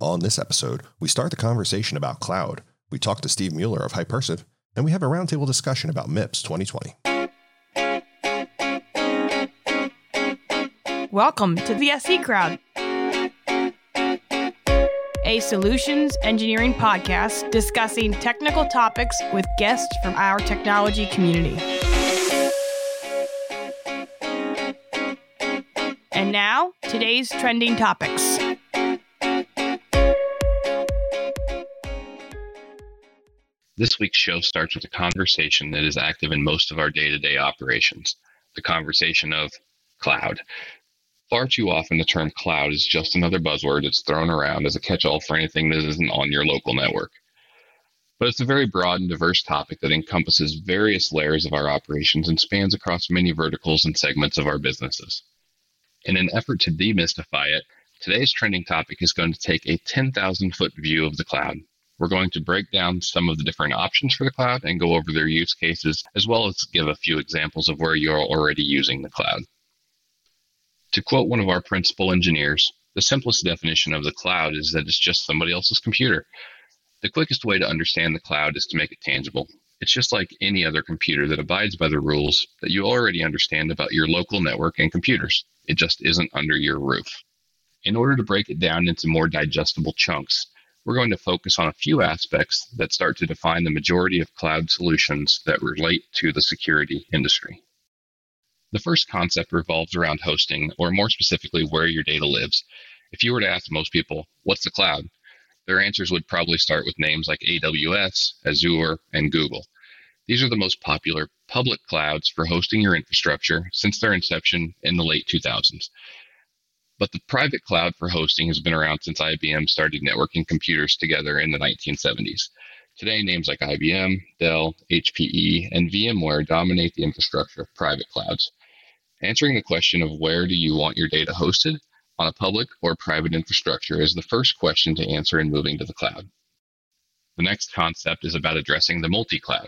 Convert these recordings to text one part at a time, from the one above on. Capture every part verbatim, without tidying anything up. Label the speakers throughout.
Speaker 1: On this episode, we start the conversation about cloud. We talk to Steve Mueller of Hypersive, and we have a roundtable discussion about M I P S twenty twenty.
Speaker 2: Welcome to the S E Crowd, a solutions engineering podcast discussing technical topics with guests from our technology community. And now, today's trending topics.
Speaker 3: This week's show starts with a conversation that is active in most of our day-to-day operations, the conversation of cloud. Far too often, the term cloud is just another buzzword that's thrown around as a catch-all for anything that isn't on your local network. But it's a very broad and diverse topic that encompasses various layers of our operations and spans across many verticals and segments of our businesses. In an effort to demystify it, today's trending topic is going to take a ten thousand foot view of the cloud. We're going to break down some of the different options for the cloud and go over their use cases, as well as give a few examples of where you're already using the cloud. To quote one of our principal engineers, the simplest definition of the cloud is that it's just somebody else's computer. The quickest way to understand the cloud is to make it tangible. It's just like any other computer that abides by the rules that you already understand about your local network and computers. It just isn't under your roof. In order to break it down into more digestible chunks, we're going to focus on a few aspects that start to define the majority of cloud solutions that relate to the security industry. The first concept revolves around hosting, or more specifically, where your data lives. If you were to ask most people, what's the cloud? Their answers would probably start with names like A W S, Azure, and Google. These are the most popular public clouds for hosting your infrastructure since their inception in the late two thousands. But the private cloud for hosting has been around since I B M started networking computers together in the nineteen seventies. Today, names like I B M, Dell, H P E, and VMware dominate the infrastructure of private clouds. Answering the question of where do you want your data hosted, on a public or private infrastructure, is the first question to answer in moving to the cloud. The next concept is about addressing the multi-cloud.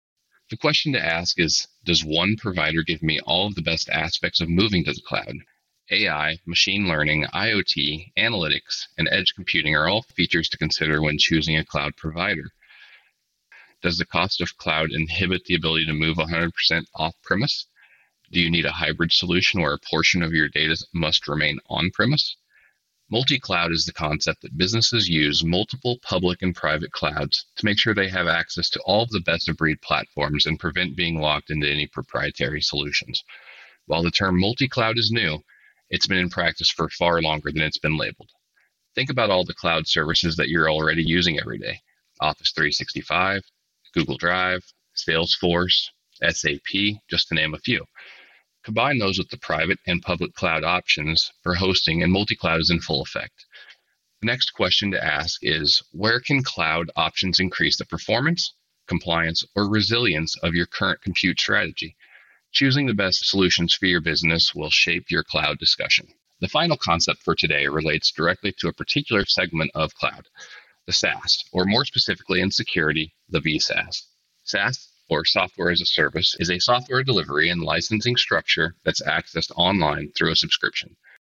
Speaker 3: The question to ask is, does one provider give me all of the best aspects of moving to the cloud? A I, machine learning, I O T, analytics, and edge computing are all features to consider when choosing a cloud provider. Does the cost of cloud inhibit the ability to move one hundred percent off-premise? Do you need a hybrid solution where a portion of your data must remain on-premise? Multi-cloud is the concept that businesses use multiple public and private clouds to make sure they have access to all of the best-of-breed platforms and prevent being locked into any proprietary solutions. While the term multi-cloud is new, it's been in practice for far longer than it's been labeled. Think about all the cloud services that you're already using every day. Office three sixty-five, Google Drive, Salesforce, S A P, just to name a few. Combine those with the private and public cloud options for hosting, and multi-cloud is in full effect. The next question to ask is, where can cloud options increase the performance, compliance, or resilience of your current compute strategy? Choosing the best solutions for your business will shape your cloud discussion. The final concept for today relates directly to a particular segment of cloud, the SaaS, or more specifically in security, the V SaaS. SaaS, or Software as a Service, is a software delivery and licensing structure that's accessed online through a subscription.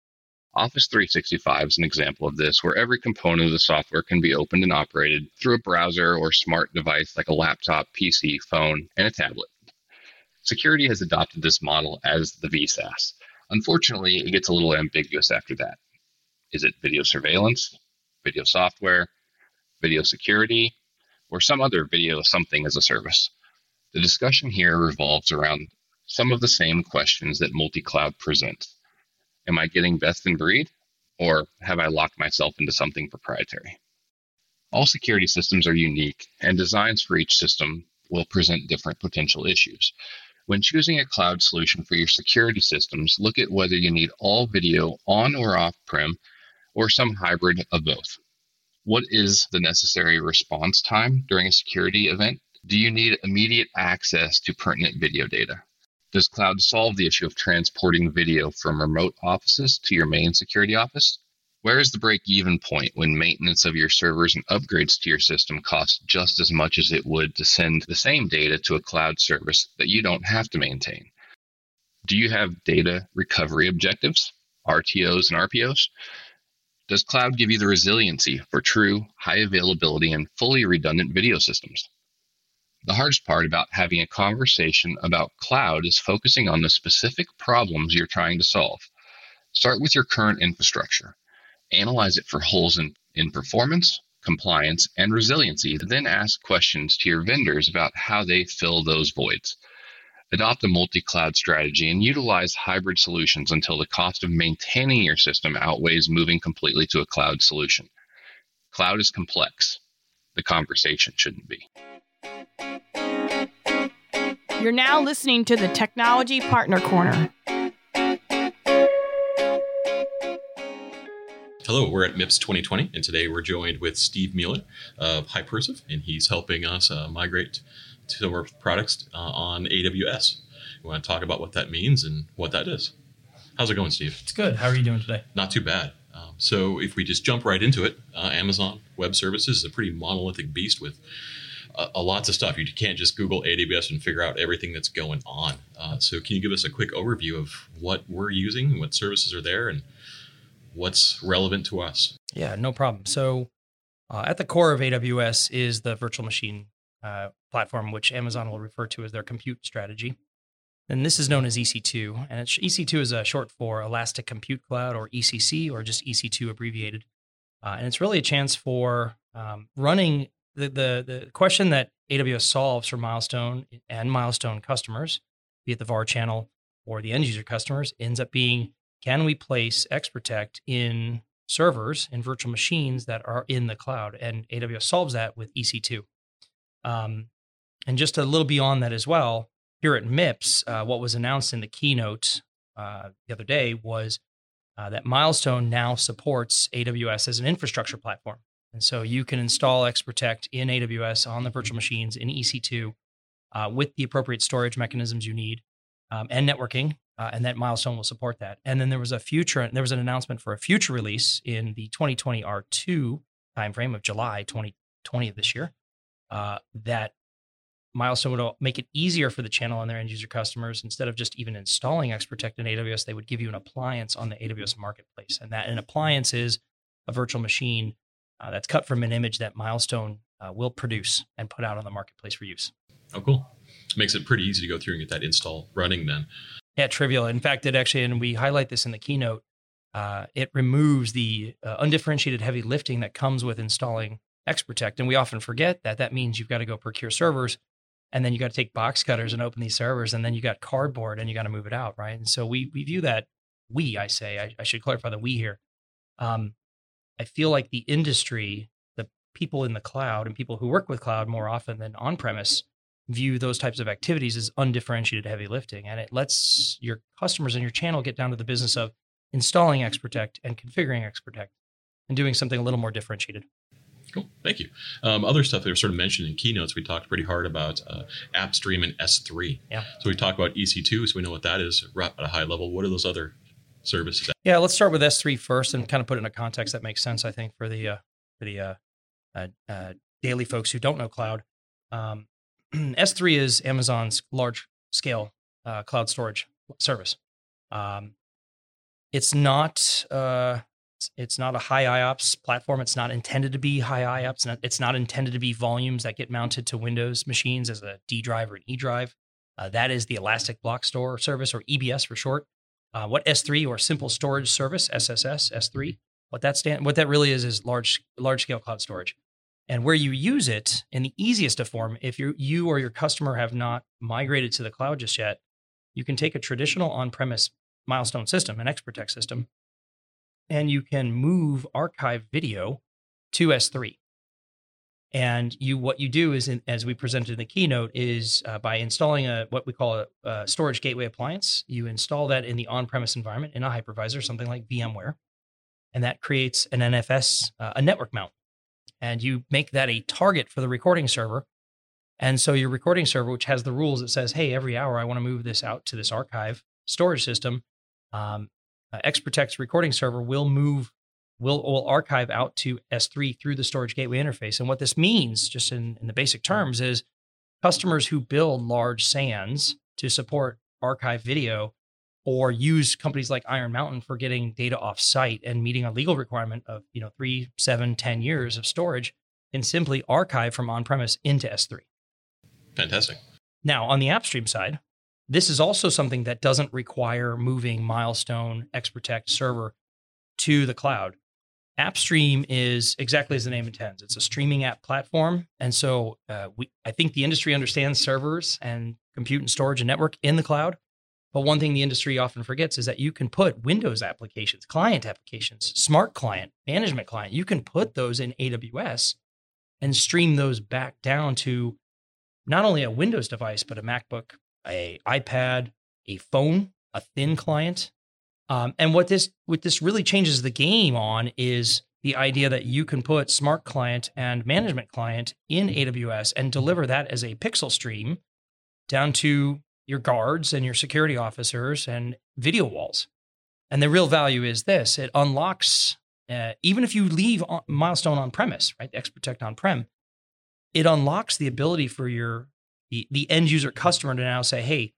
Speaker 3: Office three sixty-five is an example of this, where every component of the software can be opened and operated through a browser or smart device like a laptop, P C, phone, and a tablet. Security has adopted this model as the V SaaS. Unfortunately, it gets a little ambiguous after that. Is it video surveillance, video software, video security, or some other video something as a service? The discussion here revolves around some of the same questions that multi-cloud presents. Am I getting best in breed, or have I locked myself into something proprietary? All security systems are unique, and designs for each system will present different potential issues. When choosing a cloud solution for your security systems, look at whether you need all video on or off-prem, or some hybrid of both. What is the necessary response time during a security event? Do you need immediate access to pertinent video data? Does cloud solve the issue of transporting video from remote offices to your main security office? Where is the break-even point when maintenance of your servers and upgrades to your system cost just as much as it would to send the same data to a cloud service that you don't have to maintain? Do you have data recovery objectives, R T Os and R P Os? Does cloud give you the resiliency for true, high availability, and fully redundant video systems? The hardest part about having a conversation about cloud is focusing on the specific problems you're trying to solve. Start with your current infrastructure. Analyze it for holes in, in performance, compliance, and resiliency, then ask questions to your vendors about how they fill those voids. Adopt a multi-cloud strategy and utilize hybrid solutions until the cost of maintaining your system outweighs moving completely to a cloud solution. Cloud is complex. The conversation shouldn't be.
Speaker 2: You're now listening to the Technology Partner Corner.
Speaker 4: Hello, we're at MIPS twenty twenty, and today we're joined with Steve Mueller of Hypersive, and he's helping us uh, migrate to our products uh, on A W S. We want to talk about what that means and what that is. How's it going, Steve?
Speaker 5: It's good. How are you doing today?
Speaker 4: Not too bad. Um, so if we just jump right into it, uh, Amazon Web Services is a pretty monolithic beast with uh, a lots of stuff. You can't just Google A W S and figure out everything that's going on. Uh, so can you give us a quick overview of what we're using, what services are there, and what's relevant to us?
Speaker 5: Yeah, no problem. So uh, at the core of A W S is the virtual machine uh, platform, which Amazon will refer to as their compute strategy. And this is known as E C two. And it's, E C two is a short for Elastic Compute Cloud, or E C C, or just E C two abbreviated. Uh, and it's really a chance for um, running the, the, the question that A W S solves for Milestone and Milestone customers, be it the V A R channel or the end user customers, ends up being, can we place XProtect in servers and virtual machines that are in the cloud? And A W S solves that with E C two. Um, and just a little beyond that as well, here at MIPS, uh, what was announced in the keynote uh, the other day was uh, that Milestone now supports A W S as an infrastructure platform. And so you can install XProtect in A W S on the virtual machines in E C two uh, with the appropriate storage mechanisms you need um, and networking. Uh, and that Milestone will support that. And then there was a future, there was an announcement for a future release in the twenty twenty R two timeframe of July twenty twenty of this year, uh, that Milestone would make it easier for the channel and their end user customers. Instead of just even installing XProtect in A W S, they would give you an appliance on the A W S marketplace. And that an appliance is a virtual machine uh, that's cut from an image that Milestone uh, will produce and put out on the marketplace for use.
Speaker 4: Oh, cool. Makes it pretty easy to go through and get that install running then.
Speaker 5: Yeah, trivial. In fact, it actually, and we highlight this in the keynote, uh, it removes the uh, undifferentiated heavy lifting that comes with installing XProtect. And we often forget that. That means you've got to go procure servers, and then you got to take box cutters and open these servers, and then you got cardboard and you got to move it out, right? And so we we view that, we, I say, I, I should clarify the we here. Um, I feel like the industry, the people in the cloud and people who work with cloud more often than on-premise, view those types of activities as undifferentiated heavy lifting. And it lets your customers and your channel get down to the business of installing XProtect and configuring XProtect and doing something a little more differentiated.
Speaker 4: Cool. Thank you. Um, other stuff that were sort of mentioned in keynotes, we talked pretty hard about uh, AppStream and S three.
Speaker 5: Yeah.
Speaker 4: So we talked about E C two, so we know what that is at a high level. What are those other services?
Speaker 5: Yeah, let's start with S three first and kind of put it in a context that makes sense, I think, for the uh, for the uh, uh, uh, daily folks who don't know cloud. Um, S three is Amazon's large-scale uh, cloud storage service. Um, it's not uh, it's, it's not a high I O P S platform. It's not intended to be high I O P S. It's not intended to be volumes that get mounted to Windows machines as a D drive or an E drive. Uh, that is the Elastic Block Store Service, or E B S for short. Uh, what S three, or Simple Storage Service, S S S, S three, what that stand, what that really is is large large-scale cloud storage. And where you use it in the easiest of form, if you you or your customer have not migrated to the cloud just yet, you can take a traditional on-premise Milestone system, an XProtect system, and you can move archive video to S three. And you, what you do is, in, as we presented in the keynote, is uh, by installing a what we call a, a storage gateway appliance. You install that in the on-premise environment in a hypervisor, something like VMware, and that creates an N F S, uh, a network mount. And you make that a target for the recording server. And so your recording server, which has the rules that says, hey, every hour I want to move this out to this archive storage system, um, uh, XProtect's recording server will move, will, will archive out to S three through the storage gateway interface. And what this means, just in, in the basic terms, is customers who build large SANs to support archive video or use companies like Iron Mountain for getting data off site and meeting a legal requirement of, you know, three, seven, ten years of storage, can simply archive from on-premise into S three.
Speaker 4: Fantastic.
Speaker 5: Now, on the AppStream side, this is also something that doesn't require moving Milestone XProtect server to the cloud. AppStream is exactly as the name intends. It's a streaming app platform. And so uh, we, I think the industry understands servers and compute and storage and network in the cloud. But one thing the industry often forgets is that you can put Windows applications, client applications, smart client, management client, you can put those in A W S and stream those back down to not only a Windows device, but a MacBook, a iPad, a phone, a thin client. Um, and what this what this really changes the game on is the idea that you can put smart client and management client in A W S and deliver that as a pixel stream down to your guards and your security officers and video walls. And the real value is this: it unlocks, uh, even if you leave on, Milestone on premise, right, XProtect on prem, it unlocks the ability for your the, the end user customer to now say, hey,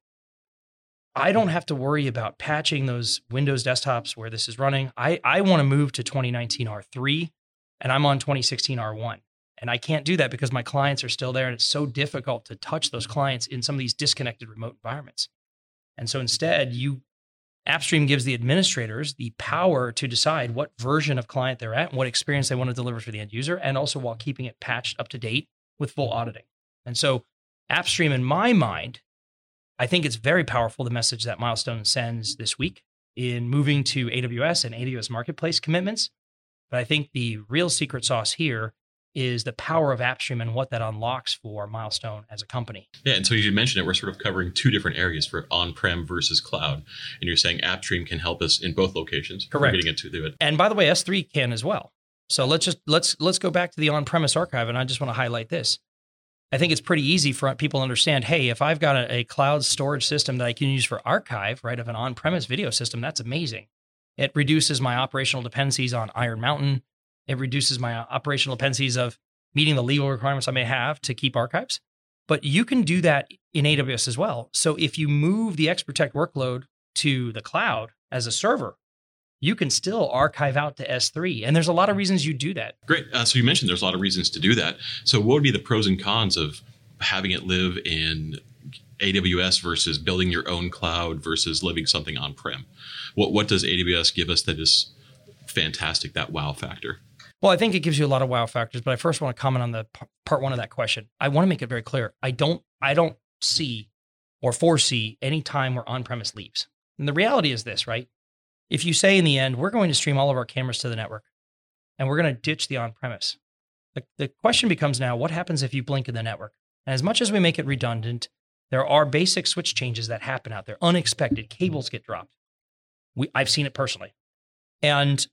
Speaker 5: I don't have to worry about patching those Windows desktops where this is running. I, I want to move to twenty nineteen R three and I'm on twenty sixteen R one. And I can't do that because my clients are still there. And it's so difficult to touch those clients in some of these disconnected remote environments. And so instead, you AppStream gives the administrators the power to decide what version of client they're at and what experience they want to deliver for the end user, and also while keeping it patched up to date with full auditing. And so AppStream, in my mind, I think it's very powerful, the message that Milestone sends this week in moving to A W S and A W S Marketplace commitments. But I think the real secret sauce here is the power of AppStream and what that unlocks for Milestone as a company.
Speaker 4: Yeah, and so as you mentioned it, we're sort of covering two different areas for on-prem versus cloud. And you're saying AppStream can help us in both locations.
Speaker 5: Correct.
Speaker 4: We're getting into it.
Speaker 5: And by the way, S three can as well. So let's just let's let's go back to the on-premise archive, and I just want to highlight this. I think it's pretty easy for people to understand, hey, if I've got a, a cloud storage system that I can use for archive, right, of an on-premise video system, that's amazing. It reduces my operational dependencies on Iron Mountain. It reduces my operational dependencies of meeting the legal requirements I may have to keep archives. But you can do that in A W S as well. So if you move the XProtect workload to the cloud as a server, you can still archive out to S three. And there's a lot of reasons you do that.
Speaker 4: Great. Uh, so you mentioned there's a lot of reasons to do that. So what would be the pros and cons of having it live in A W S versus building your own cloud versus living something on-prem? What, what does A W S give us that is fantastic, that wow factor?
Speaker 5: Well, I think it gives you a lot of wow factors, but I first want to comment on the p- part one of that question. I want to make it very clear. I don't, I don't see or foresee any time where on-premise leaves. And the reality is this, right? If you say in the end, we're going to stream all of our cameras to the network and we're going to ditch the on-premise, the, the question becomes now, what happens if you blink in the network? And as much as we make it redundant, there are basic switch changes that happen out there. Unexpected cables get dropped. We, I've seen it personally. And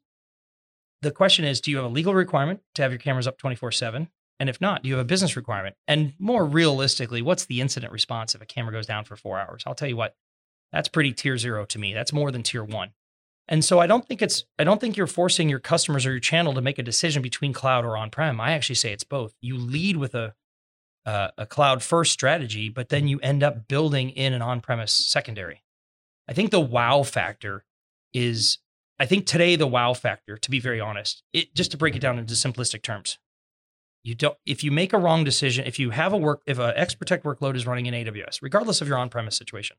Speaker 5: the question is, do you have a legal requirement to have your cameras up twenty-four seven? And if not, do you have a business requirement? And more realistically, what's the incident response if a camera goes down for four hours? I'll tell you what, that's pretty tier zero to me. That's more than tier one. And so I don't think it's, I don't think you're forcing your customers or your channel to make a decision between cloud or on-prem. I actually say it's both. You lead with a, uh, a cloud first strategy, but then you end up building in an on-premise secondary. I think the wow factor is, I think today the wow factor, to be very honest, it, just to break it down into simplistic terms, you don't, if you make a wrong decision, if you have a work, if a XProtect workload is running in A W S, regardless of your on-premise situation,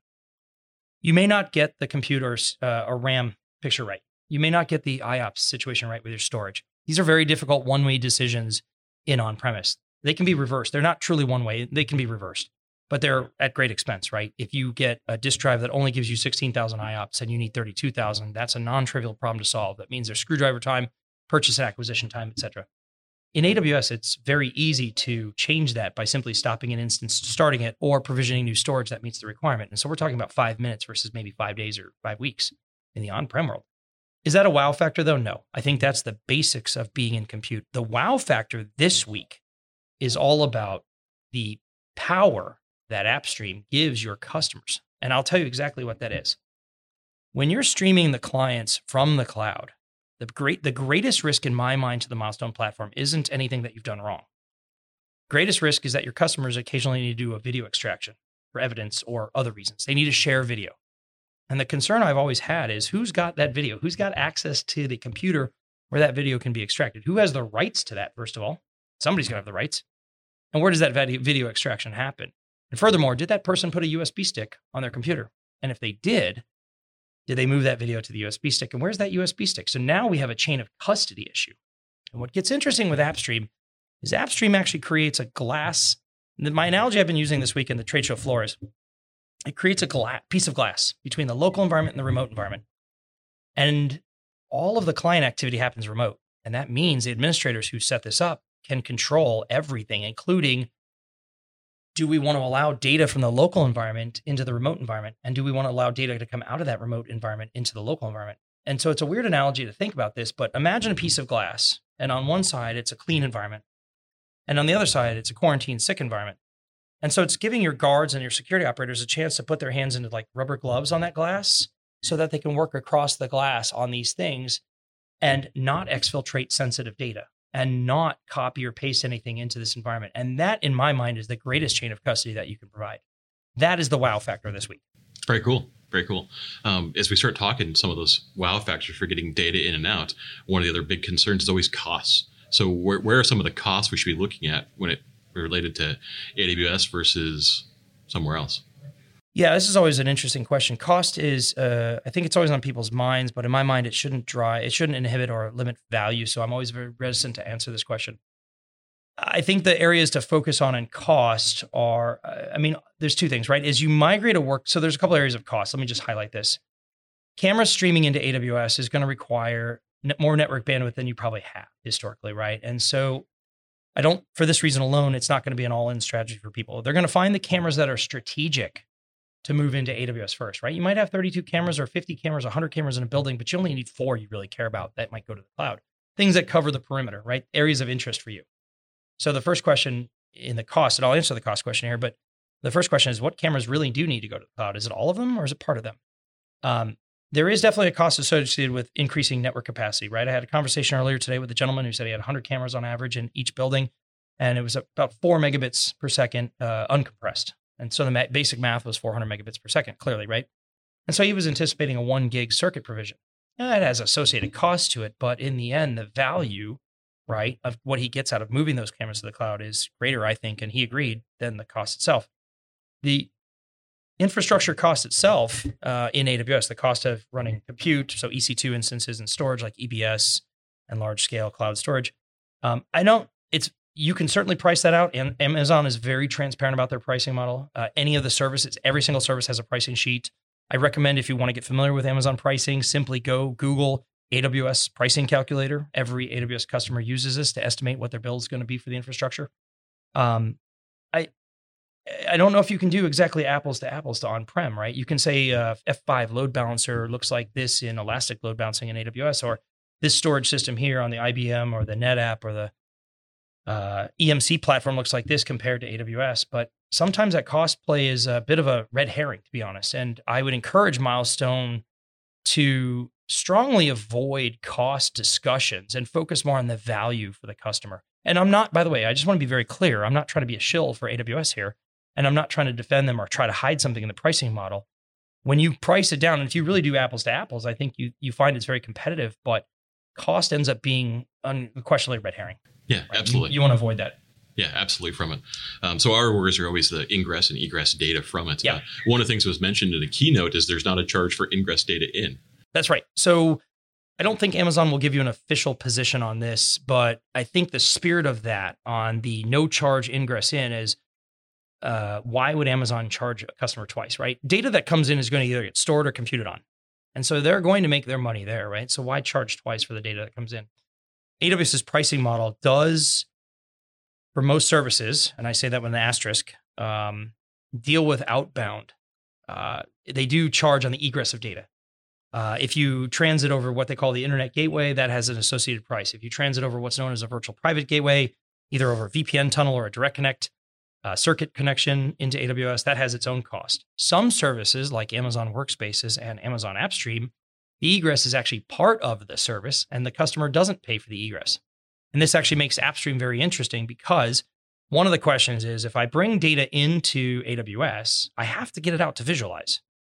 Speaker 5: you may not get the computer uh, or RAM picture right. You may not get the I O P S situation right with your storage. These are very difficult one-way decisions in on-premise. They can be reversed. They're not truly one-way. They can be reversed, but they're at great expense, right? If you get a disk drive that only gives you sixteen thousand I O P S and you need thirty-two thousand, that's a non-trivial problem to solve. That means there's screwdriver time, purchase and acquisition time, et cetera. In A W S, it's very easy to change that by simply stopping an instance, starting it, or provisioning new storage that meets the requirement. And so we're talking about five minutes versus maybe five days or five weeks in the on-prem world. Is that a wow factor though? No. I think that's the basics of being in compute. The wow factor this week is all about the power that AppStream gives your customers. And I'll tell you exactly what that is. When you're streaming the clients from the cloud, the great, the greatest risk in my mind to the Milestone platform isn't anything that you've done wrong. Greatest risk is that your customers occasionally need to do a video extraction for evidence or other reasons. They need to share video. And the concern I've always had is who's got that video? Who's got access to the computer where that video can be extracted? Who has the rights to that, first of all? Somebody's going to have the rights. And where does that video extraction happen? And furthermore, did that person put a U S B stick on their computer? And if they did, did they move that video to the U S B stick? And where's that U S B stick? So now we have a chain of custody issue. And what gets interesting with AppStream is AppStream actually creates a glass. My analogy I've been using this week in the trade show floor is it creates a gla- piece of glass between the local environment and the remote environment. And all of the client activity happens remote. And that means the administrators who set this up can control everything, including, do we want to allow data from the local environment into the remote environment? And do we want to allow data to come out of that remote environment into the local environment? And so it's a weird analogy to think about this, but imagine a piece of glass. And on one side, it's a clean environment. And on the other side, it's a quarantined sick environment. And so it's giving your guards and your security operators a chance to put their hands into like rubber gloves on that glass so that they can work across the glass on these things and not exfiltrate sensitive data and not copy or paste anything into this environment. And that, in my mind, is the greatest chain of custody that you can provide. That is the wow factor this week.
Speaker 4: Very cool. Very cool. Um, as we start talking some of those wow factors for getting data in and out, one of the other big concerns is always costs. So where, where are some of the costs we should be looking at when it related to A W S versus somewhere else?
Speaker 5: Yeah, this is always an interesting question. Cost is, uh, I think it's always on people's minds, but in my mind, it shouldn't drive, it shouldn't inhibit or limit value. So I'm always very reticent to answer this question. I think the areas to focus on in cost are, uh, I mean, there's two things, right? As you migrate a work, so there's a couple areas of cost. Let me just highlight this. Camera streaming into A W S is going to require more network bandwidth than you probably have historically, right? And so I don't, for this reason alone, it's not going to be an all-in strategy for people. They're going to find the cameras that are strategic to move into A W S first, right? You might have thirty-two cameras or fifty cameras, one hundred cameras in a building, but you only need four you really care about that might go to the cloud. Things that cover the perimeter, right? Areas of interest for you. So the first question in the cost, and I'll answer the cost question here, but the first question is what cameras really do need to go to the cloud? Is it all of them or is it part of them? Um, there is definitely a cost associated with increasing network capacity, right? I had a conversation earlier today with a gentleman who said he had one hundred cameras on average in each building, and it was about four megabits per second uh, uncompressed. And so the ma- basic math was four hundred megabits per second, clearly, right? And so he was anticipating a one gig circuit provision. Now, it has associated costs to it, but in the end, the value, right, of what he gets out of moving those cameras to the cloud is greater, I think, and he agreed, than the cost itself. The infrastructure cost itself uh, in A W S, the cost of running compute, so E C two instances and storage like E B S and large scale cloud storage. Um, I don't, it's, you can certainly price that out. And Amazon is very transparent about their pricing model. Uh, any of the services, every single service has a pricing sheet. I recommend if you want to get familiar with Amazon pricing, simply go Google A W S pricing calculator. Every A W S customer uses this to estimate what their bill is going to be for the infrastructure. Um, I, I don't know if you can do exactly apples to apples to on-prem, right? You can say uh, F five load balancer looks like this in Elastic load balancing in A W S, or this storage system here on the I B M or the NetApp or the uh, E M C platform looks like this compared to A W S. But sometimes that cost play is a bit of a red herring, to be honest. And I would encourage Milestone to strongly avoid cost discussions and focus more on the value for the customer. And I'm not, by the way, I just want to be very clear. I'm not trying to be a shill for A W S here. And I'm not trying to defend them or try to hide something in the pricing model. When you price it down, and if you really do apples to apples, I think you you find it's very competitive, but cost ends up being unquestionably red herring.
Speaker 4: Yeah,
Speaker 5: right?
Speaker 4: absolutely.
Speaker 5: You, you want to avoid that.
Speaker 4: Yeah, absolutely from it. Um, so our worries are always the ingress and egress data from it.
Speaker 5: Yeah.
Speaker 4: Uh, one of the things that was mentioned in the keynote is there's not a charge for ingress data in.
Speaker 5: That's right. So I don't think Amazon will give you an official position on this, but I think the spirit of that on the no charge ingress in is uh, why would Amazon charge a customer twice, right? Data that comes in is going to either get stored or computed on. And so they're going to make their money there, right? So why charge twice for the data that comes in? AWS's pricing model does, for most services, and I say that with an asterisk, um, deal with outbound. Uh, they do charge on the egress of data. Uh, if you transit over what they call the internet gateway, that has an associated price. If you transit over what's known as a virtual private gateway, either over a V P N tunnel or a direct connect uh, circuit connection into A W S, that has its own cost. Some services like Amazon Workspaces and Amazon AppStream, the egress is actually part of the service and the customer doesn't pay for the egress. And this actually makes AppStream very interesting because one of the questions is if I bring data into A W S, I have to get it out to visualize.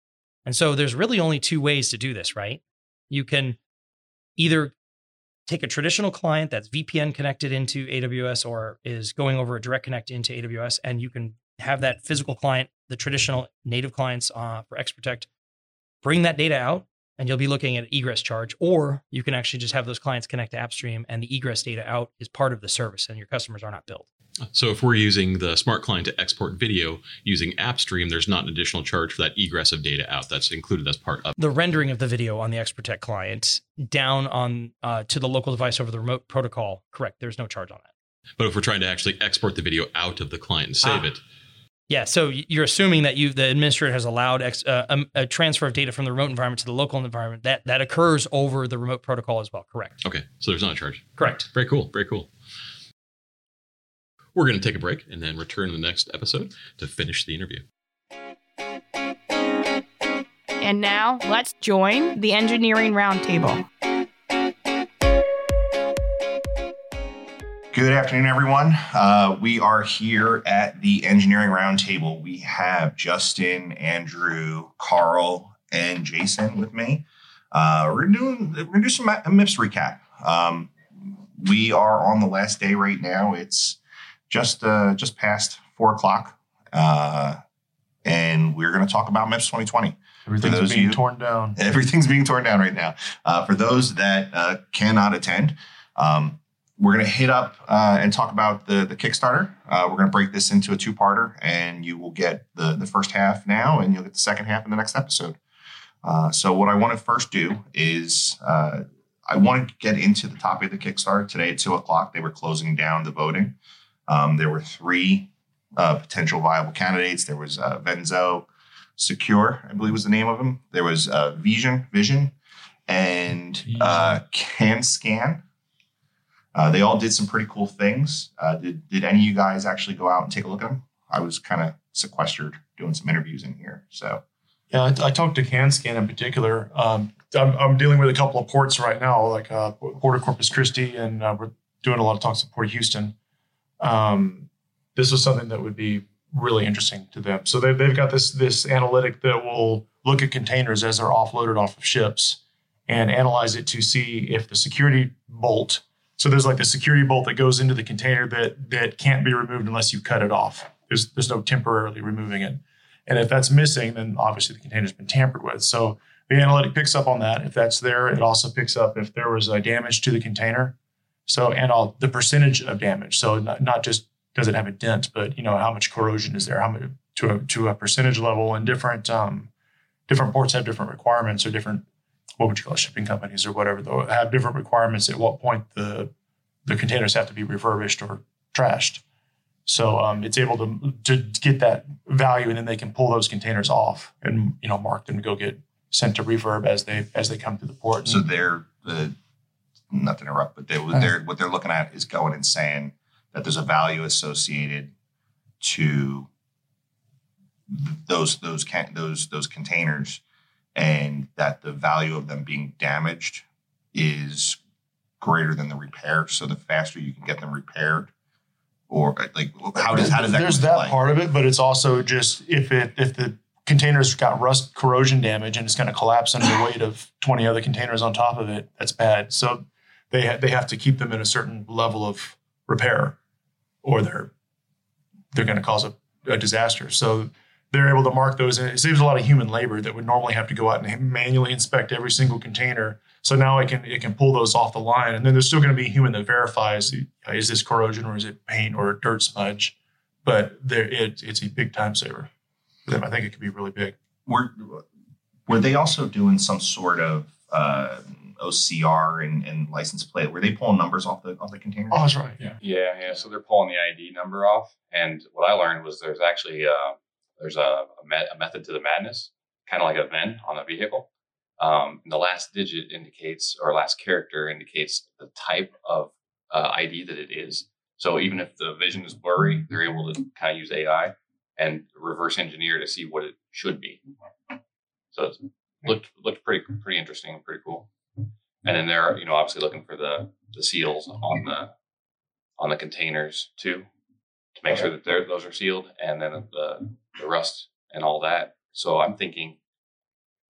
Speaker 5: And so there's really only two ways to do this, right? You can either take a traditional client that's V P N connected into A W S or is going over a direct connect into A W S, and you can have that physical client, the traditional native clients uh, for XProtect, bring that data out, and you'll be looking at egress charge. Or you can actually just have those clients connect to AppStream, and the egress data out is part of the service, and your customers are not billed.
Speaker 4: So if we're using the smart client to export video using AppStream, there's not an additional charge for that egress of data out. That's included as part of
Speaker 5: the rendering of the video on the XProtect client down on uh, to the local device over the remote protocol. Correct. There's no charge on that.
Speaker 4: But if we're trying to actually export the video out of the client and save
Speaker 5: ah.
Speaker 4: it.
Speaker 5: Yeah. So you're assuming that you, the administrator has allowed ex, uh, a, a transfer of data from the remote environment to the local environment. That that occurs over the remote protocol as well. Correct.
Speaker 4: Okay. So there's not a charge.
Speaker 5: Correct.
Speaker 4: Very cool. Very cool. We're going to take a break and then return in the next episode to finish the interview.
Speaker 2: And now let's join the Engineering Roundtable.
Speaker 6: Good afternoon, everyone. Uh, we are here at the Engineering Roundtable. We have Justin, Andrew, Carl, and Jason with me. Uh, we're doing we're gonna do some M I P S recap. Um, we are on the last day right now. It's just uh, just past four o'clock, uh, and we're going to talk about M I P S twenty twenty.
Speaker 7: Everything's being you, torn down.
Speaker 6: Everything's being torn down right now. Uh, for those that uh, cannot attend, um, we're going to hit up uh, and talk about the, the Kickstarter. Uh, we're going to break this into a two-parter, and you will get the, the first half now, and you'll get the second half in the next episode. Uh, so what I want to first do is uh, I want to get into the topic of the Kickstarter. Today at two o'clock, they were closing down the voting. Um, there were three uh, potential viable candidates. There was uh, Venzo, Secure, I believe was the name of them. There was uh, Vision, Vision, and uh, CanScan. Uh, they all did some pretty cool things. Uh, did did any of you guys actually go out and take a look at them? I was kind of sequestered doing some interviews in here. So
Speaker 7: yeah, I, I talked to CanScan in particular. Um, I'm, I'm dealing with a couple of ports right now, like uh, Port of Corpus Christi, and uh, we're doing a lot of talks with Port of Houston. Um, this was something that would be really interesting to them. So they've, they've got this, this analytic that will look at containers as they're offloaded off of ships and analyze it to see if the security bolt, so there's like the security bolt that goes into the container that, that can't be removed unless you cut it off. There's, there's no temporarily removing it. And if that's missing, then obviously the container's been tampered with. So the analytic picks up on that. If that's there, it also picks up if there was a damage to the container. So, and all the percentage of damage. So not, not just does it have a dent, but you know, how much corrosion is there, how much to a, to a percentage level, and different, um, different ports have different requirements, or different, what would you call it, shipping companies or whatever, they'll have different requirements at what point the, the containers have to be refurbished or trashed. So, um, it's able to, to get that value, and then they can pull those containers off and, you know, mark them to go get sent to refurb as they, as they come to the port.
Speaker 6: So they're the, not to interrupt, but they, they're, what they're looking at is going and saying that there's a value associated to those those can, those those containers, and that the value of them being damaged is greater than the repair. So the faster you can get them repaired, or like how does how does that?
Speaker 7: There's that part of it, but it's also just if it if the container's got rust corrosion damage and it's going to collapse under the weight of twenty other containers on top of it, that's bad. So they ha- they have to keep them in a certain level of repair, or they're they're going to cause a, a disaster. So they're able to mark those, and it saves a lot of human labor that would normally have to go out and manually inspect every single container. So now it can it can pull those off the line, and then there's still going to be a human that verifies, is this corrosion or is it paint or a dirt smudge? But there it, it's a big time saver for them. I think it could be really big.
Speaker 6: Were were they also doing some sort of uh, O C R and, and license plate? Were they pulling numbers off the off the container?
Speaker 7: Oh, that's right. Yeah.
Speaker 8: Yeah, yeah. So they're pulling the I D number off, and what I learned was there's actually uh, there's a, a, met, a method to the madness, kind of like a V I N on a vehicle. Um, the last digit indicates, or last character indicates the type of uh, I D that it is. So even if the vision is blurry, they're able to kind of use A I and reverse engineer to see what it should be. So it looked looked pretty pretty interesting and pretty cool. And then they're, you know, obviously looking for the, the seals on the on the containers too, to make sure that they're, those are sealed, and then the, the rust and all that. So I'm thinking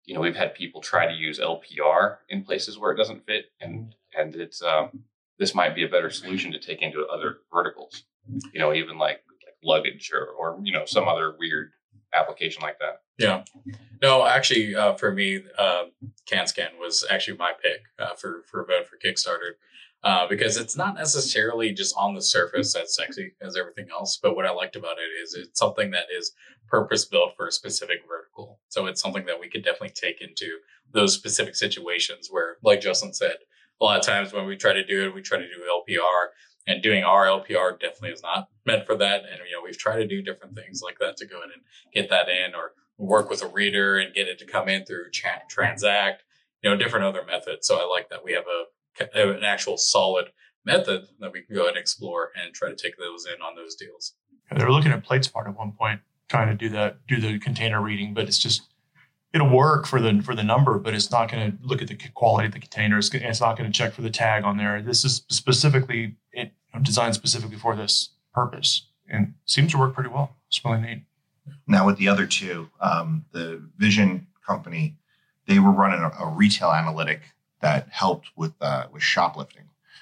Speaker 8: you know, we've had people try to use L P R in places where it doesn't fit, and and it's um, this might be a better solution to take into other verticals. You know, even like like luggage or or you know some other weird application like that.
Speaker 9: Yeah. No, actually, uh, for me, uh, CanScan was actually my pick uh, for for a vote for Kickstarter. Uh, because it's not necessarily just on the surface as sexy as everything else. But what I liked about it is it's something that is purpose built for a specific vertical. So it's something that we could definitely take into those specific situations where, like Justin said, a lot of times when we try to do it, we try to do L P R, and doing our L P R definitely is not meant for that. And, you know, we've tried to do different things like that to go in and get that in, or work with a reader and get it to come in through tra- Transact, you know, different other methods. So I like that we have a an actual solid method that we can go and explore and try to take those in on those deals.
Speaker 7: They were looking at PlateSmart at one point, trying to do that, do the container reading, but it's just, it'll work for the for the number, but it's not going to look at the quality of the containers. It's not going to check for the tag on there. This is specifically it, designed specifically for this purpose, and seems to work pretty well. It's really neat.
Speaker 6: Now with the other two, um, the Vision company, they were running a, a retail analytic that helped with uh, with shoplifting.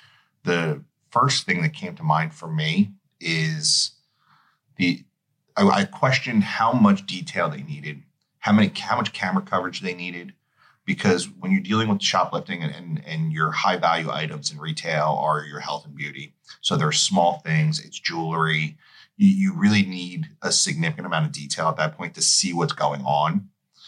Speaker 6: The first thing that came to mind for me is the I, I questioned how much detail they needed, how many how much camera coverage they needed, because when you're dealing with shoplifting and, and, and your high value items in retail are your health and beauty, so they're small things, it's jewelry. You, you really need a significant amount of detail at that point to see what's going on.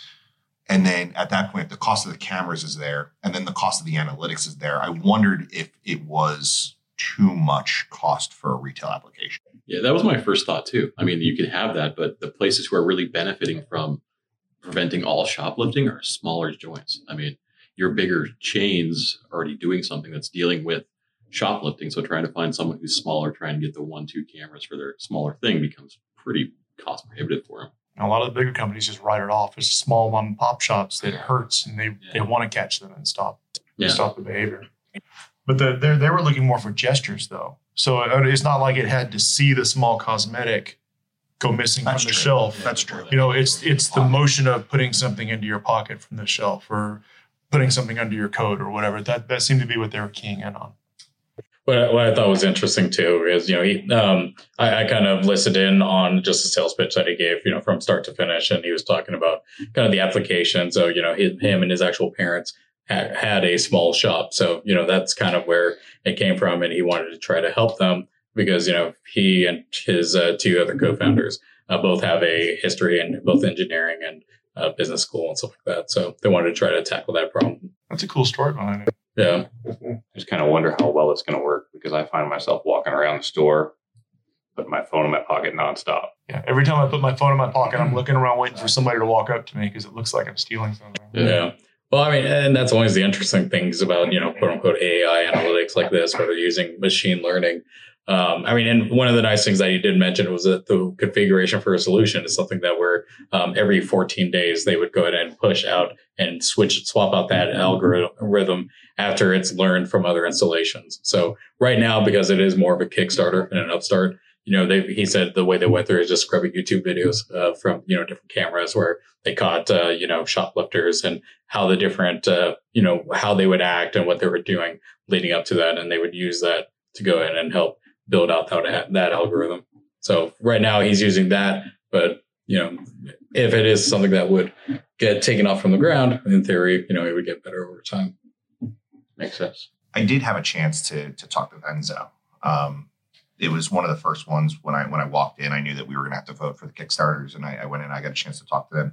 Speaker 6: And then at that point, the cost of the cameras is there, and then the cost of the analytics is there. I wondered if it was too much cost for a retail application.
Speaker 4: Yeah, that was my first thought too. I mean, you could have that, but the places who are really benefiting from preventing all shoplifting are smaller joints. I mean, your bigger chains are already doing something that's dealing with shoplifting. So trying to find someone who's smaller, trying to get the one, two cameras for their smaller thing becomes pretty cost prohibitive for them.
Speaker 7: A lot of the bigger companies just write it off as small mom and pop shops that it hurts, and they,
Speaker 4: Yeah.
Speaker 7: they want to catch them and stop
Speaker 4: Yeah.
Speaker 7: stop the behavior. But the, they they were looking more for gestures, though. So it's not like it had to see the small cosmetic go missing
Speaker 6: That's
Speaker 7: from the
Speaker 6: true.
Speaker 7: shelf.
Speaker 6: That's true.
Speaker 7: You know, it's it's the motion of putting something into your pocket from the shelf, or putting something under your coat or whatever. That that seemed to be what they were keying in on.
Speaker 9: What I, what I thought was interesting too is, you know, he, um, I, I kind of listened in on just a sales pitch that he gave, you know, from start to finish. And he was talking about kind of the application. So, you know, his, him and his actual parents had, had a small shop. So, you know, that's kind of where it came from. And he wanted to try to help them because, you know, he and his uh, two other co-founders uh, both have a history in both engineering and uh, business school and stuff like that. So they wanted to try to tackle that problem.
Speaker 7: That's a cool story behind it.
Speaker 9: Yeah.
Speaker 8: I just kind of wonder how well it's going to work, because I find myself walking around the store, putting my phone in my pocket nonstop.
Speaker 7: Yeah, every time I put my phone in my pocket, I'm looking around waiting for somebody to walk up to me because it looks like I'm stealing something.
Speaker 9: Yeah. Well, I mean, and that's always the interesting things about, you know, quote unquote A I analytics like this, where they're using machine learning. Um, I mean, and one of the nice things that you did mention was that the configuration for a solution is something that we're um, every fourteen days, they would go ahead and push out and switch, swap out that algorithm after it's learned from other installations. So right now, because it is more of a Kickstarter and an upstart, you know, they, he said the way they went through is just scrubbing YouTube videos uh, from, you know, different cameras where they caught, uh, you know, shoplifters and how the different, uh, you know, how they would act and what they were doing leading up to that. And they would use that to go in and help build out that, that algorithm. So right now he's using that, but, you know, if it is something that would get taken off from the ground, in theory, you know, it would get better over time.
Speaker 8: Makes sense.
Speaker 6: I did have a chance to to talk to Venzo. Um, it was one of the first ones when I when I walked in. I knew that we were going to have to vote for the Kickstarters, and I, I went in. I got a chance to talk to them.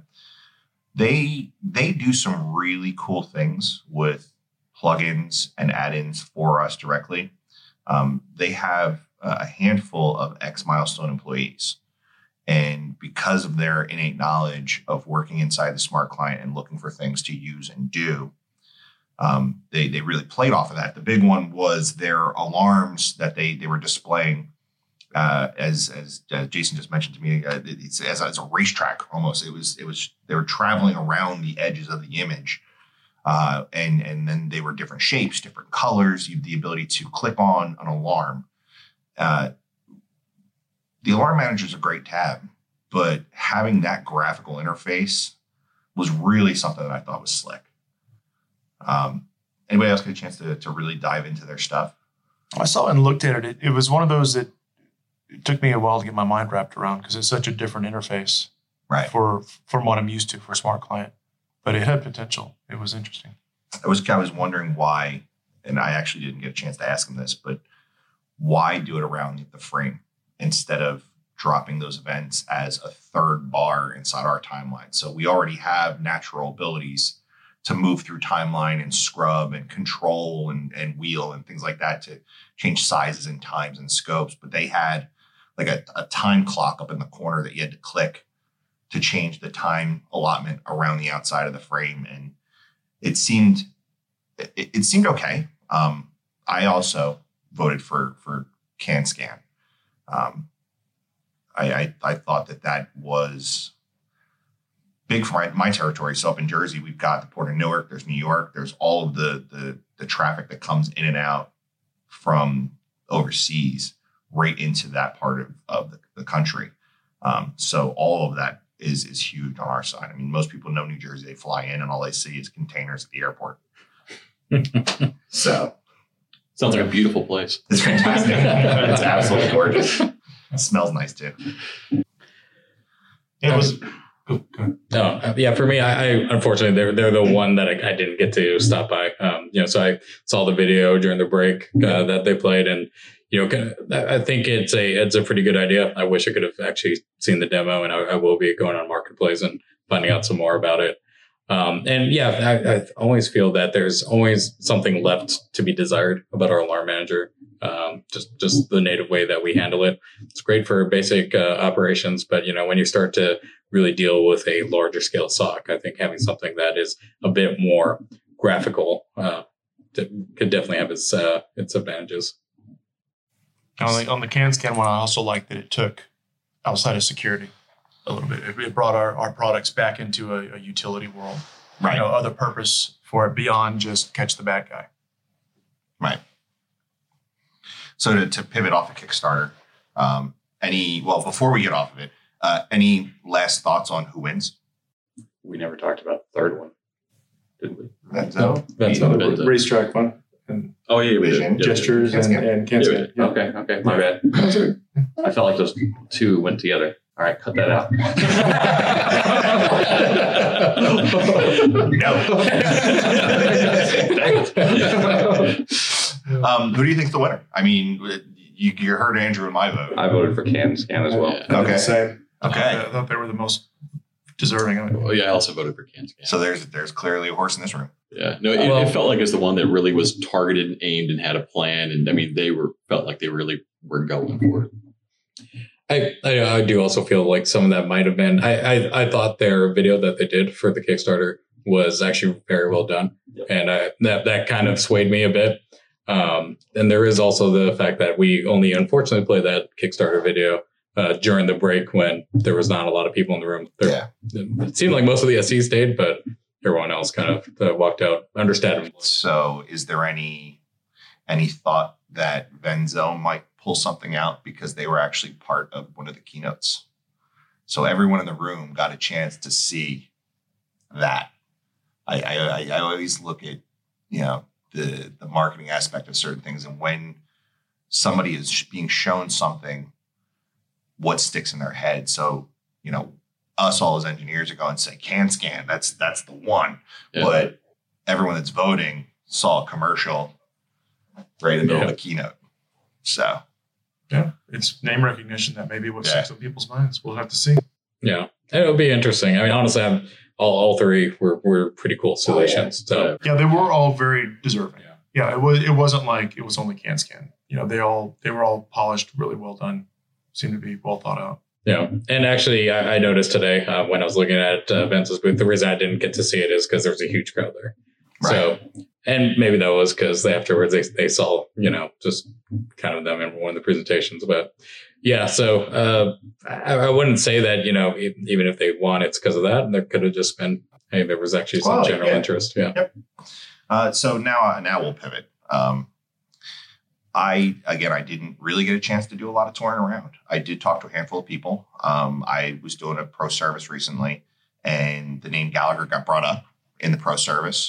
Speaker 6: They they do some really cool things with plugins and add-ins for us directly. Um, they have a handful of ex-Milestone employees, and because of their innate knowledge of working inside the smart client and looking for things to use and do, Um, they they really played off of that. The big one was their alarms that they they were displaying, uh, as as uh, Jason just mentioned to me. Uh, it's as a, as a racetrack almost. It was it was they were traveling around the edges of the image, uh, and and then they were different shapes, different colors. You have the ability to click on an alarm. Uh, the alarm manager is a great tab, but having that graphical interface was really something that I thought was slick. Um, anybody else get a chance to, to really dive into their stuff?
Speaker 7: I saw and looked at it. it. It was one of those that it took me a while to get my mind wrapped around because it's such a different interface
Speaker 6: right.
Speaker 7: for from what I'm used to for a smart client. But it had potential. It was interesting.
Speaker 6: I was I was wondering why, and I actually didn't get a chance to ask him this, but why do it around the frame instead of dropping those events as a third bar inside our timeline? So we already have natural abilities to move through timeline and scrub and control and, and wheel and things like that to change sizes and times and scopes. But they had like a, a time clock up in the corner that you had to click to change the time allotment around the outside of the frame. And it seemed, it, it seemed okay. Um, I also voted for, for CanScan. Um, I, I, I thought that that was big for my, my territory. So up in Jersey, we've got the Port of Newark, there's New York, there's all of the, the, the traffic that comes in and out from overseas right into that part of, of the, the country. Um, so all of that is, is huge on our side. I mean, most people know New Jersey, they fly in and all they see is containers at the airport. So
Speaker 4: sounds like a beautiful place.
Speaker 6: It's fantastic. It's absolutely gorgeous. It smells nice too.
Speaker 7: It was.
Speaker 9: No, yeah, for me, I, I unfortunately they're they're the one that I, I didn't get to stop by. Um, you know, so I saw the video during the break uh, that they played, and you know, I think it's a it's a pretty good idea. I wish I could have actually seen the demo, and I, I will be going on Marketplace and finding out some more about it. Um, and yeah, I, I always feel that there's always something left to be desired about our alarm manager. Um, just just the native way that we handle it. It's great for basic uh, operations, but you know, when you start to really deal with a larger scale S O C, I think having something that is a bit more graphical uh, could definitely have its uh, its advantages.
Speaker 7: On the, on the CanScan one, I also like that it took outside of security a little bit. It, it brought our, our products back into a, a utility world.
Speaker 6: Right.
Speaker 7: You know, other purpose for it beyond just catch the bad guy.
Speaker 6: Right. So to, to pivot off of Kickstarter, um, any, well, before we get off of it, uh, any last thoughts on who wins?
Speaker 8: We never talked about the third one, did we?
Speaker 6: That's
Speaker 7: No,
Speaker 9: that's
Speaker 7: the
Speaker 9: not
Speaker 7: r- racetrack one. And
Speaker 8: Oh, yeah, we
Speaker 6: Vision.
Speaker 8: did.
Speaker 7: gestures and,
Speaker 6: CanScan.
Speaker 7: and CanScan. Yeah.
Speaker 8: Okay, okay, my bad. I felt like those two went together. All right, cut that out.
Speaker 6: No. um, who do you think's the winner? I mean, you, you heard Andrew and my vote.
Speaker 8: I voted for CanScan as well.
Speaker 7: I did
Speaker 6: Okay.
Speaker 7: the same.
Speaker 6: Okay.
Speaker 7: I thought they were the most deserving of it.
Speaker 4: Oh, yeah, I also voted for CanScan.
Speaker 6: So there's there's clearly a horse in this room.
Speaker 4: Yeah, no, it,
Speaker 9: Well-
Speaker 4: it felt like it was the one that really was targeted and aimed and had a plan. And I mean, they were felt like they really were going for it.
Speaker 9: I, I I do also feel like some of that might have been. I, I I thought their video that they did for the Kickstarter was actually very well done,
Speaker 8: Yep.
Speaker 9: and I, that that kind of swayed me a bit. Um, and there is also the fact that we only unfortunately played that Kickstarter video uh, during the break when there was not a lot of people in the room. There,
Speaker 6: Yeah.
Speaker 9: It seemed like most of the S E stayed, but everyone else kind of uh, walked out. Understandably.
Speaker 6: So is there any any thought that Venzo might pull something out because they were actually part of one of the keynotes? So everyone in the room got a chance to see that. I I, I always look at, you know, the the marketing aspect of certain things, and when somebody is being shown something, what sticks in their head. So, you know, us all as engineers are going and say CanScan, that's that's the one.
Speaker 4: Yeah.
Speaker 6: But everyone that's voting saw a commercial right in the middle
Speaker 9: Yeah.
Speaker 6: of the keynote. So
Speaker 7: Yeah, it's name recognition that may be what
Speaker 6: Yeah.
Speaker 7: sticks in people's minds. We'll have to see.
Speaker 9: Yeah, it'll be interesting. I mean, honestly, I'm, all all three were were pretty cool solutions. So
Speaker 7: Yeah, they were all very deserving.
Speaker 4: Yeah.
Speaker 7: Yeah, it was. It wasn't like it was only CanScan. You know, they all they were all polished, really well done. Seemed to be well thought out.
Speaker 9: yeah, and actually, I, I noticed today uh, when I was looking at uh, Vince's booth, the reason I didn't get to see it is because there was a huge crowd there. So, and maybe that was because afterwards they they saw, you know, just kind of them in one of the presentations. But yeah, so uh, I, I wouldn't say that, you know, e- even if they won, it's because of that. There could have just been, hey, there was actually some
Speaker 6: Well,
Speaker 9: general
Speaker 6: yeah.
Speaker 9: interest. Yeah.
Speaker 6: Uh, so now, now we'll pivot. Um, I, again, I didn't really get a chance to do a lot of touring around. I did talk to a handful of people. Um, I was doing a pro service recently, and the name Gallagher got brought up in the pro service.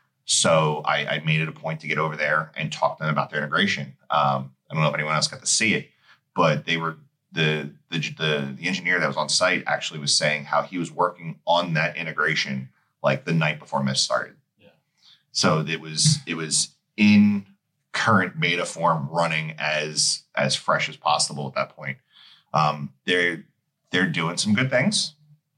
Speaker 6: So I, I made it a point to get over there and talk to them about their integration. Um, I don't know if anyone else got to see it, but they were the, the the the engineer that was on site actually was saying how he was working on that integration like the night before MIPS started. Yeah. So it was it was in current beta form, running as as fresh as possible at that point. Um, they're they're doing some good things.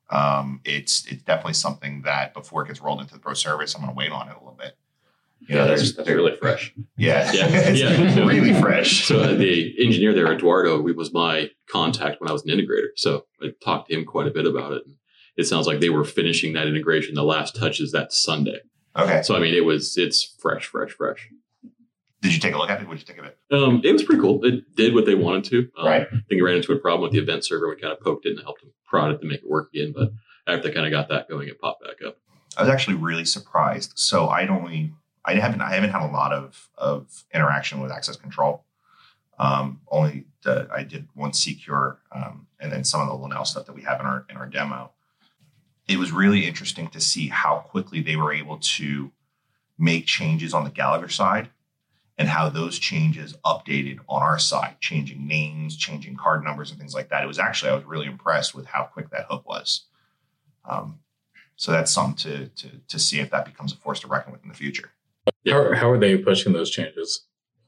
Speaker 6: Um, it's it's definitely something that before it gets rolled into the pro service, I'm going to wait on it a little bit.
Speaker 10: You know, yeah, that's, that's really fresh.
Speaker 6: Yeah,
Speaker 10: yeah,
Speaker 6: it's
Speaker 10: yeah.
Speaker 6: really fresh.
Speaker 10: So uh, the engineer there, Eduardo, he was my contact when I was an integrator. So I talked to him quite a bit about it. And it sounds like they were finishing that integration. The last touch is that Sunday.
Speaker 6: Okay.
Speaker 10: So I mean, it was it's fresh, fresh, fresh.
Speaker 6: Did you take a look at it? What did you think of it?
Speaker 10: Um, it was pretty cool. It did what they wanted to. Um,
Speaker 6: right.
Speaker 10: I think we ran into a problem with the event server. We kind of poked it and helped them prod it to make it work again. But after they kind of got that going, it popped back up.
Speaker 6: I was actually really surprised. So I'd only, I haven't, I haven't had a lot of of interaction with access control. Um, only the, I did one Secure, um, and then some of the Lenel stuff that we have in our in our demo. It was really interesting to see how quickly they were able to make changes on the Gallagher side, and how those changes updated on our side, changing names, changing card numbers, and things like that. It was actually, I was really impressed with how quick that hook was. Um, so that's something to, to to see if that becomes a force to reckon with in the future.
Speaker 9: How, how are they pushing those changes?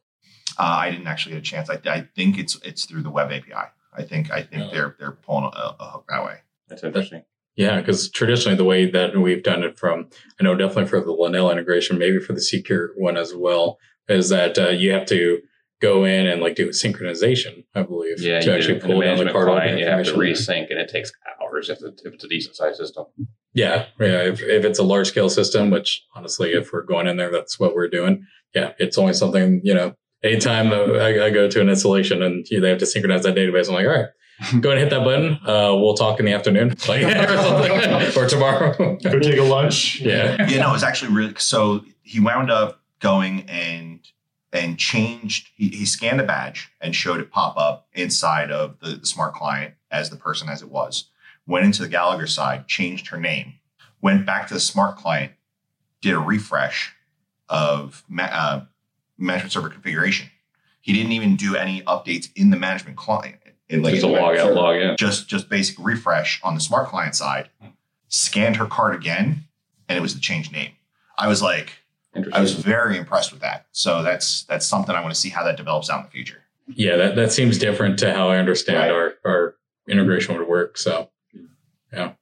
Speaker 6: Uh, I didn't actually get a chance. I, I think it's it's through the web A P I. I think I think
Speaker 9: Oh.
Speaker 6: they're they're pulling a, a hook that way.
Speaker 8: That's interesting.
Speaker 9: Yeah, because traditionally the way that we've done it from, I know definitely for the Lenel integration, maybe for the Secure one as well, is that uh, you have to go in and like do a synchronization, I believe,
Speaker 8: Yeah,
Speaker 9: to
Speaker 8: you
Speaker 9: actually
Speaker 8: do.
Speaker 9: pull down the
Speaker 8: management
Speaker 9: card
Speaker 8: client, you have to
Speaker 9: information.
Speaker 8: resync, and it takes hours if, it, if it's a decent sized system.
Speaker 9: Yeah, yeah. If, if it's a large scale system, which honestly, if we're going in there, that's what we're doing. Yeah, it's only something, you know, anytime I, I go to an installation and they have to synchronize that database, I'm like, all right, go and hit that button. Uh, we'll talk in the afternoon, like, or, something, or tomorrow.
Speaker 7: Go take a lunch.
Speaker 9: Yeah.
Speaker 6: Yeah, no, it was actually really, so he wound up going and and changed, he, he scanned a badge and showed it pop up inside of the, the smart client as the person as it was. Went into the Gallagher side, changed her name, went back to the smart client, did a refresh of ma- uh, management server configuration. He didn't even do any updates in the management client. In, like,
Speaker 8: Just a
Speaker 6: in the
Speaker 8: log out,
Speaker 6: server.
Speaker 8: log in.
Speaker 6: Just, just basic refresh on the smart client side, scanned her card again, and it was the changed name. I was like, I was very impressed with that. So that's that's something I want to see how that develops out in the future.
Speaker 9: Yeah, that, that seems different to how I understand
Speaker 6: Right.
Speaker 9: our, our integration would work. So, yeah.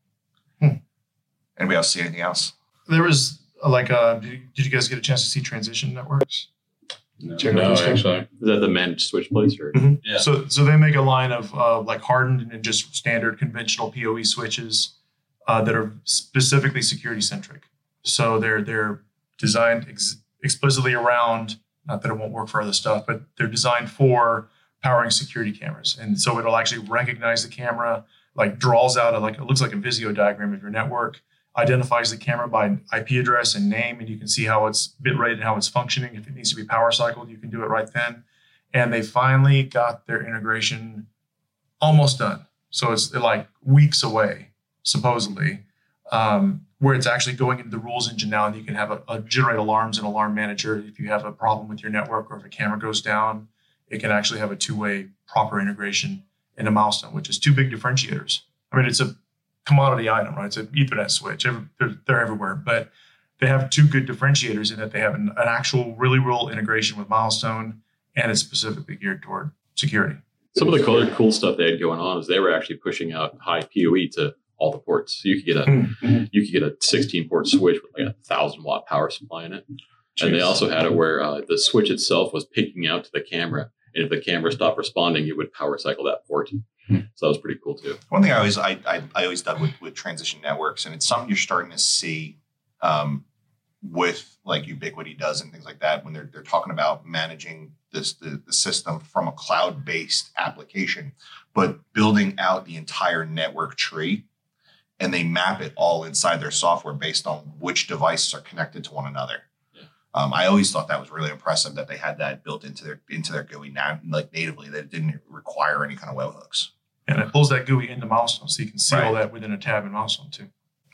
Speaker 6: Anybody else see anything else?
Speaker 7: There was uh, like, uh, did you, did you guys get a chance to see transition networks?
Speaker 8: No.
Speaker 7: Check out
Speaker 9: No,
Speaker 7: this thing.
Speaker 9: actually.
Speaker 10: Is that the managed switch place? Or?
Speaker 7: Mhm.
Speaker 4: Yeah.
Speaker 7: So, so they make a line of uh, like hardened and just standard conventional P O E switches uh, that are specifically security centric. So they're they're designed ex- explicitly around. Not that it won't work for other stuff, but they're designed for powering security cameras, and so it'll actually recognize the camera, like draws out a, like it looks like a Visio diagram of your network, identifies the camera by I P address and name, and you can see how it's bit rate and how it's functioning. If it needs to be power cycled, you can do it right then. And they finally got their integration almost done. So it's like weeks away, supposedly, um, where it's actually going into the rules engine now, and you can have a, a generate alarms and alarm manager. If you have a problem with your network or if a camera goes down, it can actually have a two-way proper integration into Milestone, which is two big differentiators. I mean, it's a commodity item, right? It's an Ethernet switch. They're, they're everywhere, but they have two good differentiators in that they have an, an actual really real integration with Milestone, and it's specifically geared toward security.
Speaker 10: Some of the other cool stuff they had going on is they were actually pushing out high P O E to all the ports. So you could get a
Speaker 7: Mm-hmm.
Speaker 10: you could get a sixteen port switch with like a thousand watt power supply in it. And they also had it where uh, the switch itself was picking out to the camera, and if the camera stopped responding, it would power cycle that port.
Speaker 6: Hmm.
Speaker 10: So that was pretty cool too.
Speaker 6: One thing I always I I, I always dug with, with transition networks, and it's something you're starting to see um, with like Ubiquiti does and things like that when they're they're talking about managing this the, the system from a cloud-based application, but building out the entire network tree, and they map it all inside their software based on which devices are connected to one another. Um, I always thought that was really impressive that they had that built into their into their G U I now, like natively, that it didn't require any kind of webhooks.
Speaker 7: And it pulls that G U I into Milestone, so you can see all
Speaker 6: Right.
Speaker 7: that within a tab in Milestone too.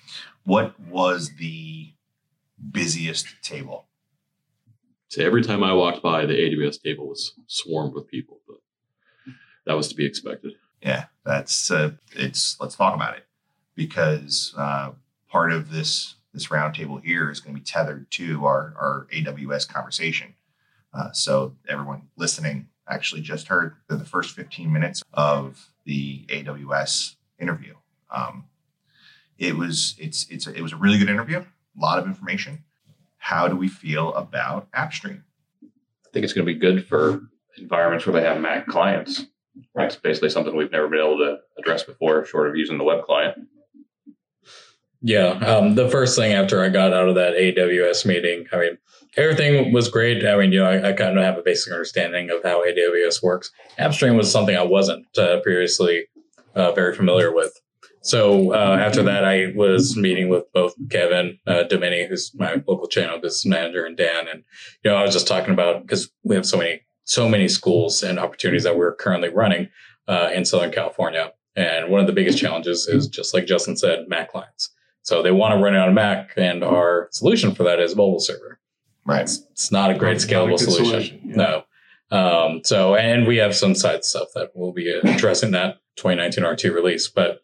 Speaker 6: What was the busiest table?
Speaker 10: So every time I walked by, the A W S table was swarmed with people, but that was to be expected.
Speaker 6: Yeah, that's uh, it's. Let's talk about it, because uh, part of this this roundtable here is going to be tethered to our our A W S conversation. Uh, so everyone listening actually just heard the, the first fifteen minutes of the A W S interview. Um, it was it's it's a, it was a really good interview. A lot of information. How do we feel about AppStream?
Speaker 8: I think it's going to be good for environments where they have Mac clients. Right. It's basically something we've never been able to address before, short of using the web client.
Speaker 9: Yeah. Um, the first thing after I got out of that A W S meeting, I mean, everything was great. I mean, you know, I, I kind of have a basic understanding of how A W S works. AppStream was something I wasn't uh, previously uh, very familiar with. So uh, after that, I was meeting with both Kevin uh, Domini, who's my local channel business manager, and Dan. And, you know, I was just talking about, because we have so many, so many schools and opportunities that we're currently running uh, in Southern California. And one of the biggest challenges is, just like Justin said, Mac clients. So they want to run it on a Mac, and our solution for that is mobile server.
Speaker 6: Right.
Speaker 9: It's, it's not a great
Speaker 7: Not a
Speaker 9: scalable
Speaker 7: good
Speaker 9: solution.
Speaker 7: solution, yeah.
Speaker 9: No. Um, so, and we have some side stuff that we'll be addressing that twenty nineteen R two release. But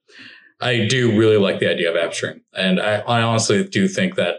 Speaker 9: I do really like the idea of AppStream. And I, I honestly do think that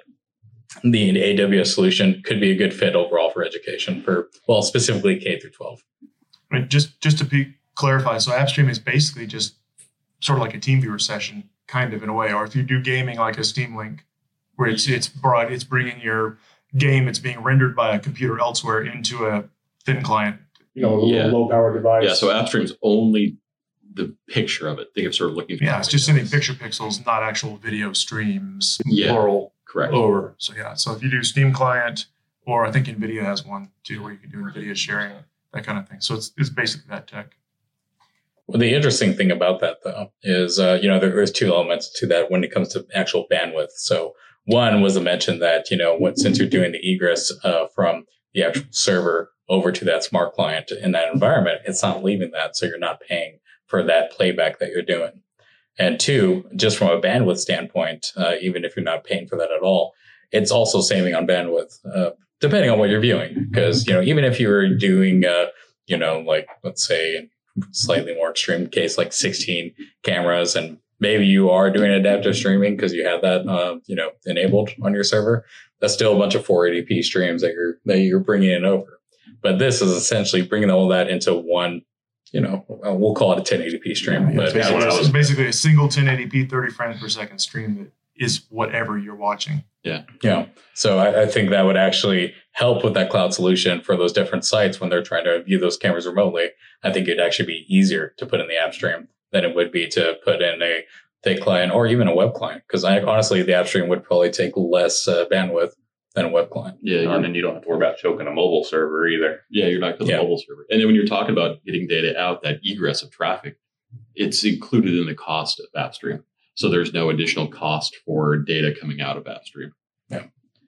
Speaker 9: the A W S solution could be a good fit overall for education, for, well, specifically K through twelve.
Speaker 7: I mean, just just to be clarify, so AppStream is basically just sort of like a TeamViewer session, kind of in a way. Or if you do gaming like a Steam Link, where it's it's brought, it's bringing your game, it's being rendered by a computer elsewhere into a thin client, you know, a
Speaker 10: Yeah.
Speaker 7: low power device.
Speaker 10: Yeah, so AppStream's only the picture of it. Think of sort of looking.
Speaker 7: Yeah, it's just sending picture pixels, not actual video streams,
Speaker 10: Yeah.
Speaker 7: plural,
Speaker 10: Correct.
Speaker 7: over. So yeah, so if you do Steam client, or I think NVIDIA has one too, where you can do NVIDIA sharing, that kind of thing. So it's it's basically that tech.
Speaker 9: Well, the interesting thing about that, though, is, uh, you know, there is two elements to that when it comes to actual bandwidth. So one was to mention that, you know, what, since you're doing the egress uh, from the actual server over to that smart client in that environment, it's not leaving that. So you're not paying for that playback that you're doing. And two, just from a bandwidth standpoint, uh, even if you're not paying for that at all, it's also saving on bandwidth, uh, depending on what you're viewing. Because, you know, even if you were doing, uh, you know, like, let's say, slightly more extreme case, like sixteen cameras, and maybe you are doing adaptive streaming because you have that, uh, you know, enabled on your server, that's still a bunch of four eighty p streams that you're, that you're bringing in over. But this is essentially bringing all that into one, you know, we'll call it a ten eighty p stream.
Speaker 7: Yeah,
Speaker 9: but
Speaker 7: it's, basically, it's basically a single ten eighty p, thirty frames per second stream that is whatever you're watching.
Speaker 10: Yeah.
Speaker 9: Yeah. So I, I think that would actually help with that cloud solution for those different sites when they're trying to view those cameras remotely. I think it'd actually be easier to put in the app stream than it would be to put in a thick client or even a web client. Because I honestly, the app stream would probably take less uh, bandwidth than a web client.
Speaker 10: Yeah.
Speaker 8: And then you don't have to worry about choking a mobile server either.
Speaker 10: Yeah, you're not going to
Speaker 9: Yeah.
Speaker 10: the mobile server. And then when you're talking about getting data out, that egress of traffic, it's included in the cost of AppStream. So there's no additional cost for data coming out of AppStream.
Speaker 9: Yeah.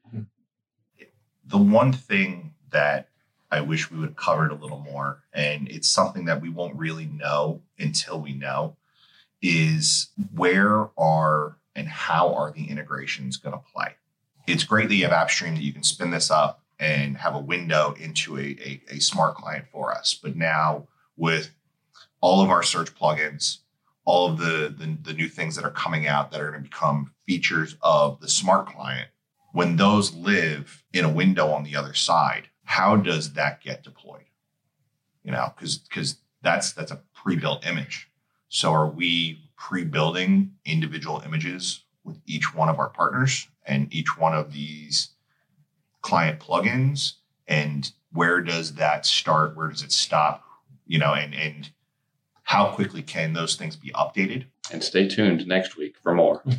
Speaker 6: The one thing that I wish we would have covered a little more, and it's something that we won't really know until we know, is where are and how are the integrations going to play? It's great that you have AppStream that you can spin this up and have a window into a, a, a smart client for us. But now with all of our search plugins, all of the, the, the new things that are coming out that are going to become features of the smart client, when those live in a window on the other side, how does that get deployed? You know, because because that's that's a pre-built image. So are we pre-building individual images with each one of our partners and each one of these client plugins? And where does that start? Where does it stop? You know, and and how quickly can those things be updated?
Speaker 8: And stay tuned next week for more.
Speaker 10: Gives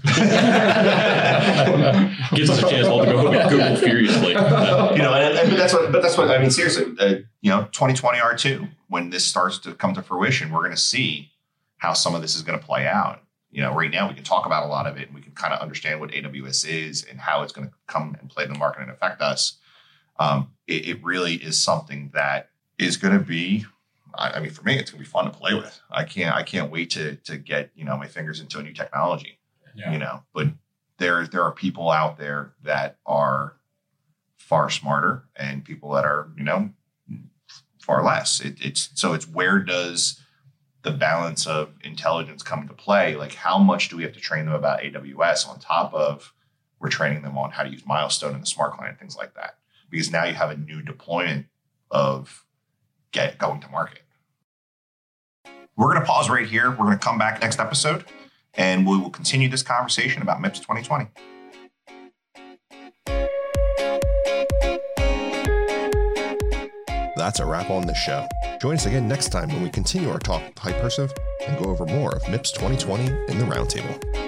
Speaker 10: us a chance all to go Google furiously.
Speaker 6: You know, and, and but that's what, but that's what I mean. Seriously, uh, you know, twenty twenty R two, when this starts to come to fruition, we're going to see how some of this is going to play out. You know, right now we can talk about a lot of it, and we can kind of understand what A W S is and how it's going to come and play in the market and affect us. Um, it, it really is something that is going to be. I mean, for me, it's gonna be fun to play with. I can't, I can't wait to to get you know my fingers into a new technology.
Speaker 9: Yeah.
Speaker 6: You know, but there there are people out there that are far smarter and people that are, you know, far less. It, it's so it's where does the balance of intelligence come into play? Like, how much do we have to train them about A W S on top of we're training them on how to use Milestone and the Smart Client, things like that? Because now you have a new deployment of get going to market. We're going to pause right here. We're going to come back next episode, and we will continue this conversation about M I P S twenty twenty.
Speaker 1: That's a wrap on this show. Join us again next time when we continue our talk with Hypersive and go over more of M I P S twenty twenty in the Roundtable.